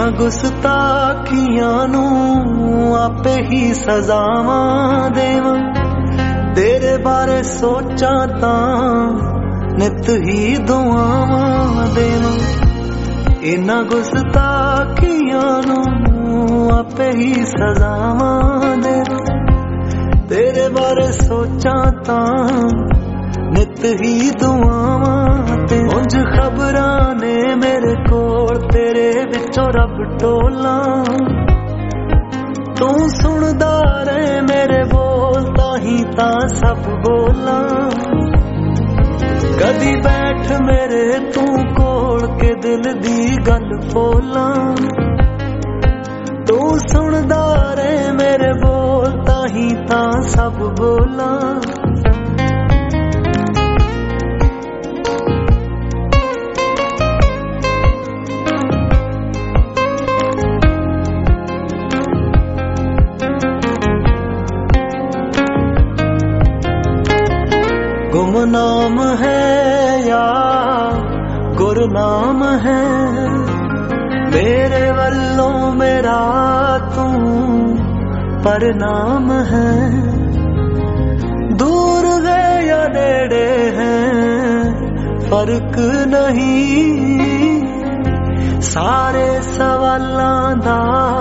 इन्हां गुस्ताखियां नूं आपे ही सजावां देवां। तेरे बारे सोचा तां नित ही दुआवां देवां। इन्हां गुस्ताखियां नूं आपे ही सजावां देवां। तेरे बारे सोचा तां नित ही दुआवां ते उंज खबरां ने मेरे कोल तेरे विचों रब टोला। तू सुनदा रहे मेरे बोल ताही तां सब बोला। कदी बैठ मेरे तू कोल के दिल दी गल फोला। तू सुनदा रहे मेरे बोल ताही तां सब बोला। गुमनाम है या गुरनाम है मेरे वल्लों मेरा तू परनाम है। दूर गए या नेड़े हैं फर्क नहीं। सारे सवालां दा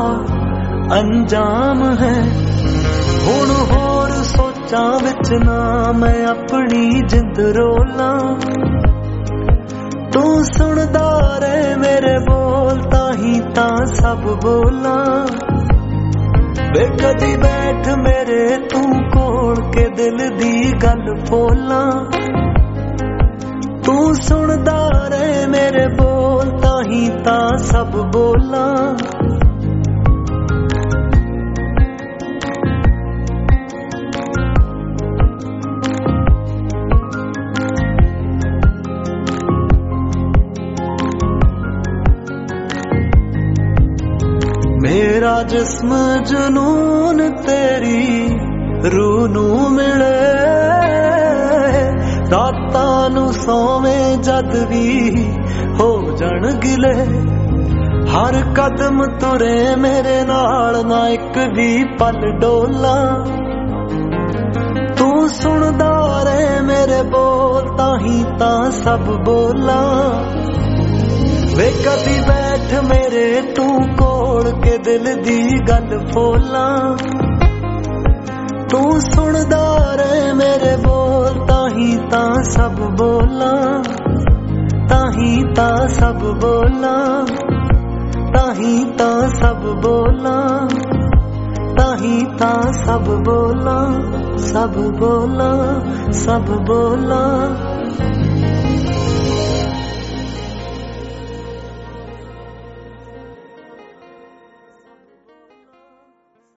अंजाम है। हुण होर सोचां विच ना मैं अपनी जिंद रोला। तू सुनदा रहे मेरे बोल ताही तां सब बोला। वे कदी बैठ मेरे तू कोल के दिल दी गल फोला। तू सुनदा रहे मेरे बोल ताही तां सब बोला। मेरा जिस्म जुनून तेरी रूह नू मिले। रातां नू सोवें जद भी हो जाण गिले। हर कदम तुरे मेरे नाल ना एक भी पल डोला। तू सुनदा रहे मेरे बोल ताही तां सब बोला। वे कदी बैठ मेरे तू कोल के दिल दी गल फोला। तू सुनदा रहे मेरे बोल ताही तां सब बोला। ताही तां सब बोला। ताही तां सब बोला। ताही तां सब बोला। सब बोला सब बोला।